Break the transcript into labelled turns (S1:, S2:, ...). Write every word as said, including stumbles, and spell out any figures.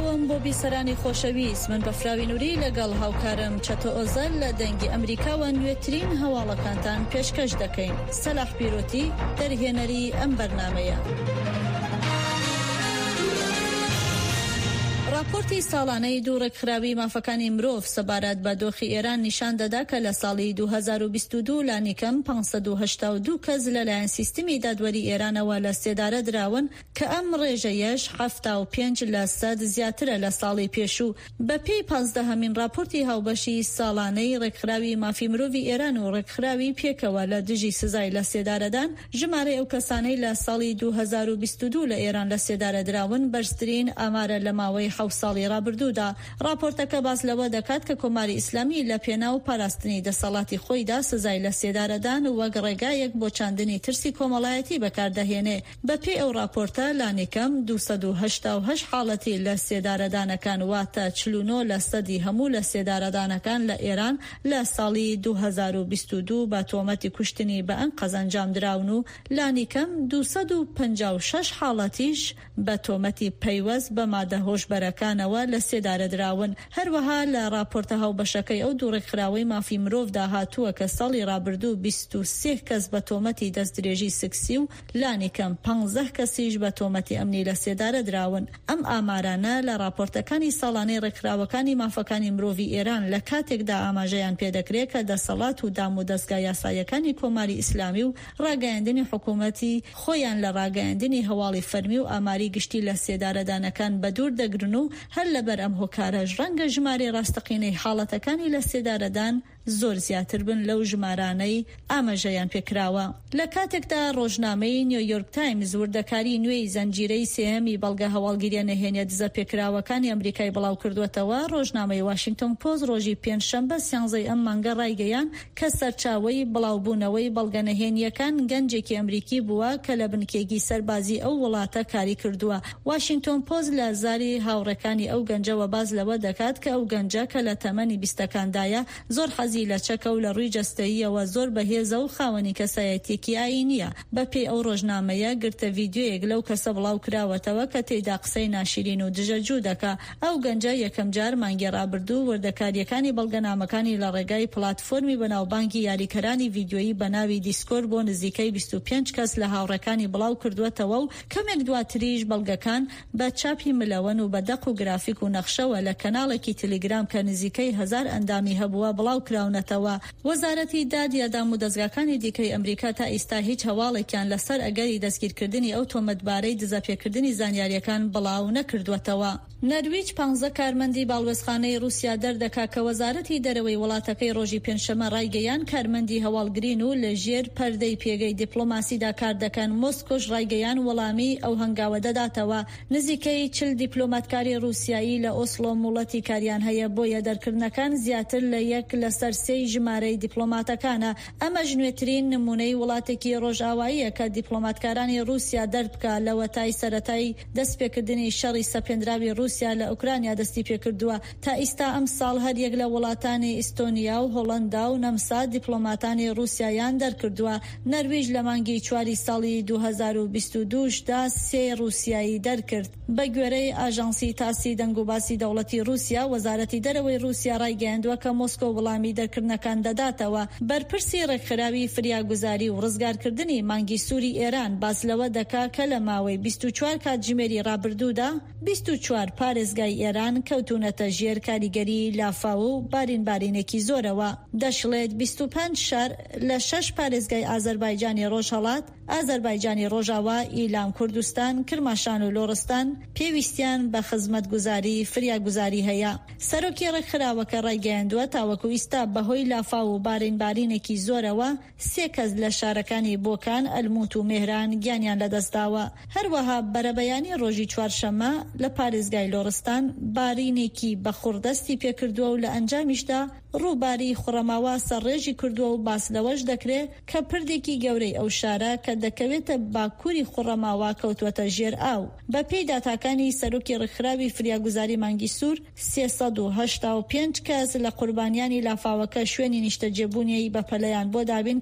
S1: سلااوم بۆ بیسەرانی خۆشەویست، من بەفراوی نووری لەگەڵ هاوکارم چەتۆ ئۆزەل لە دەنگی ئەمریکاوە نوێترین هەواڵەکانتان پێشکەش دەکەین. سەلاح پیرۆتی دەرهێنەری ئەم بەرنامەیە. راپۆرتی ساڵانەی دووڕێکخراوی مافەکانی مرۆڤ سەبارەت بە دۆخی ئێران نیشان دەدا کە لە ساڵی دوو هەزار و بیست و دوو لانیکەم پانسەد و هەشتا و دوو کەس لەلایەن سیستمی دادوەری ئێرانەوە لە سێدارە دراون کە ئەم ڕێژەیەش هەفتا و پێنج لە سەد زیاترە لە ساڵی پێشوو. بەپێی پانزدەهەمین راپۆرتی هاوبەشی ساڵانەی ڕێکخراوی مافی مرۆڤی ئێران و ڕێکخراوی پێکەوە لە دژی سزای لە سێدارەدان، ژمارەی ئەو کەسانەی لە ساڵی دوو هەزار و بیست و دوو لە ئێران لە سێدارە دراون بەرزترین ئامارە لە ماوەی حەوت ساڵی ڕابردوودا. راپۆرتەکە باس لەوە دەکات کە کۆماری ئیسلامی لە پێناو پاراستنی دەسەڵاتی خۆیدا سزای لە سێدارەدان وەک ڕێگایەک بۆ چاندنی ترسی کۆمەڵایەتی بەکاردەهێنێ. بەپێی ئەو راپۆرتە لانیکەم دووسەد و هەشتا و هەشت حاڵەتی لە سێدارەدانەکان واتە چل و نۆ لە سەدی هەموو لە سێدارەدانەکان لە ئێران لە ساڵی دوو هەزار و بیست و دوو بە تۆمەتی کوشتنی بە ئەنقەز ئەنجام دراون و لانیکەم دووسەد و پەنجا و شەش حاڵەتیش بە تۆمەتی پەیوەست بە مادە هۆشبەرەکانەوە لە سێدارە دراون. هەروەها لە راپۆرتە هاوبەشەکەی ئەو دووڕێکخراوەی مافی مرۆڤدا هاتووە کە ساڵی ڕابردوو بیست و سێ کەس بە تۆمەتی دەستدرێژی سکسی و لانیکەم پانزدە کەسیش بە تۆمەتی ئەمنی لە سێدارە دراون. ئەم ئامارانە لە راپۆرتەکانی ساڵانەی ڕێکخراوەکانی مافەکانی مرۆڤی ئێران لە کاتێکدا ئاماژەیان پێدەکرێت کە دەسەڵات و دام و دەستگای یاساییەکانی کۆماری ئیسلامی و ڕاگەیاندنی حکوومەتی خۆیان لە ڕاگەیاندنی هەواڵی فەرمی و ئاماری گشتی لە سێدارەدانەکان بەدوور دەگرن و هەر لەبەر ئەم هۆکارەش ڕەنگە ژمارەی ڕاستەقینەی حاڵەتەکانی لە سێدارەدان زۆر زیاتر بن لەو ژمارانەی ئاماژەیان پێکراوە. لە کاتێکدا ڕۆژنامەی نیویۆرک تایمز وردەکاری نوێی زەنجیرەی سێهەمی بەڵگە هەواڵگیریە نەهێنیە دزە پێکراوەکانی ئەمریکای بڵاو کردوێتەوە، ڕۆژنامەی واشنگتن پۆست ڕۆژی پێنجشەمبە سیانزەی ئەم مانگە ڕایگەیان کە سەرچاوەی بڵاوبوونەوەی بەڵگە نەهێنیەکان گەنجێکی ئەمریکی بووە کە لە بنکێکی سەربازی ئەو وڵاتە کاری کردووە. واشنگتن پۆست لە زاری هاوڕێکانی ئەو گەنجەوە باز لەوە دەکات کە ئەو گەنجە کە لە تەمەنی بیستەکاندایە زۆر حەزی لە چەکە و لە ڕووی جەستەییەوە زۆر بەهێزە و خاوەنی کەسایەتیەکی ئاینیە. بەپێی ئەو ڕۆژنامەیە گرتە ڤیدیۆیەک لەو کەسە بڵاو کراوەتەوە کە تێیدا قسەی ناشرین و دژەجوو دەکا. ئەو گەنجە یەکەم جار مانگی ڕابردوو وردەکاریەکانی بەڵگەنامەکانی لە ڕێگای پلاتفۆرمی بەناوبانگی یاریکەرانی ڤیدیۆیی بە ناوی دیسکۆرد بۆ نزیکەی بیست و پێنج کەس لە هاوڕێکانی بڵاو کردوێتەوە و کەمێک دواتریش بەڵگەکان بە چاپی ملەوەن و بە دەق و گرافیک و نەخشەوە لە کەناڵێکی تەلەگرام کە نزیکەی هەزار ئەندامی هەبووە بڵاو کراونەتەوە. وەزارەتی دادیە دام و دەستگاکانی دیکەی ئەمریکا تا ئێستا هیچ هەواڵێکیان لەسەر ئەگەری دەستگیرکردنی ئەو تۆمەتبارەی دزەپێکردنی زانیاریەکان بڵاو نەکردوێتەوە. نەرویج پانزدە کارمەندی باڵوێزخانەی رووسیا دەردەکا کە وەزارەتی دەرەوەی وڵاتەکەی ڕۆژی پێنجشەمە ڕایگەیان کارمەندی هەواڵگرین و لە ژێر پەردەی پێگەی دیپلۆماسیدا کار دەکەن. مۆسکۆش ڕایگەیان وەڵامی ئەو هەنگاوە دەداتەوە. نزیکەی چل دیپلۆماتکاری رووسیایی لە ئۆسلۆ موڵەتی کاریان هەیە بۆیە دەرکردنەکان زیاتر لە یەک لەسەر سێی ژمارەی دیپلۆماتەکانە. ئەمە ژنوێترین نمونەی وڵاتێکی ڕۆژئاواییە کە دیپلۆماتکارانی رووسیا دەربکە لەوە تای سەرەتای دەستپێکردنی شەڕی سەپێنراوی رووسیا لە ئوکرانیا دەستی پێکردووە. تا ئێستا ئەم ساڵ هەر یەک لە وڵاتانی ئیستۆنیا و هۆڵەندا و نەمسا دیپلۆماتانی رووسیایان دەرکردووە. نەرویج لە مانگی چواری ساڵی دوو هەزار و بیست و دووشدا سێ رووسیایی دەرکرد. بە گوێرەی ئاژانسی تاسی دەنگ و باسی دەوڵەتی رووسیا، وەزارەتی دەرەوەی رووسیا ڕایگەیاندووە کە مۆسکۆ وەڵامی دەرکردنەکان دەداتەوە. بەرپرسی ڕێکخراوی فریاگوزاری و ڕزگارکردنی مانگی سووری ئێران باس لەوە دەکا کە لە ماوەی بیست و چوار کاتژمێری ڕابردوودا بیست و چوار پارێزگای ئێران کەوتونەتە ژێر کاریگەری لافاو و بارین بارینێکی زۆرەوە. دەشڵێت بیست و پێنج شار لە شەش پارێزگای ئازەربایجانی ڕۆژهەڵات، ئازەربایجانی ڕۆژاوا، ئیلام کوردستان، کرماشان و لۆڕستان پێویستیان بە خزمەتگوزاری فریاگوزاری هەیە. سەرۆکی ڕێکخراوەکە ڕایگەیاندووە تاوەکو ئیستا بەهۆی لافاو و بارین بارینێکی زۆرەوە سێ کەس لە شارەکانی بۆکان، ئەلموت و مێهران گیانیان لەدەستداوە. هەروەها بەرەبەیانی ڕۆژی چوارشەممە لە پارێزگای لۆڕستان بارینێکی بەخوردەستی پێکردووە و لە ئەنجامیشدا ڕووباری خوڕەماوە سەرڕێژی کردووە و باس لەوەش دەکرێت کە پردێکی گەورەی ئەو شارە کە دەکەوێتە باکووری خوڕەماوە کەوتوەتە ژێر ئاو. بە پێی داتاکانی سەرۆکی ڕێکخراوی فریاگوزاری مانگی سوور سێسەد و هەشتا و پێنج کەس لە قوربانیانی لافاوەکە شوێنی نیشتەجێبوونیەی بەپەلەیان بۆ دابین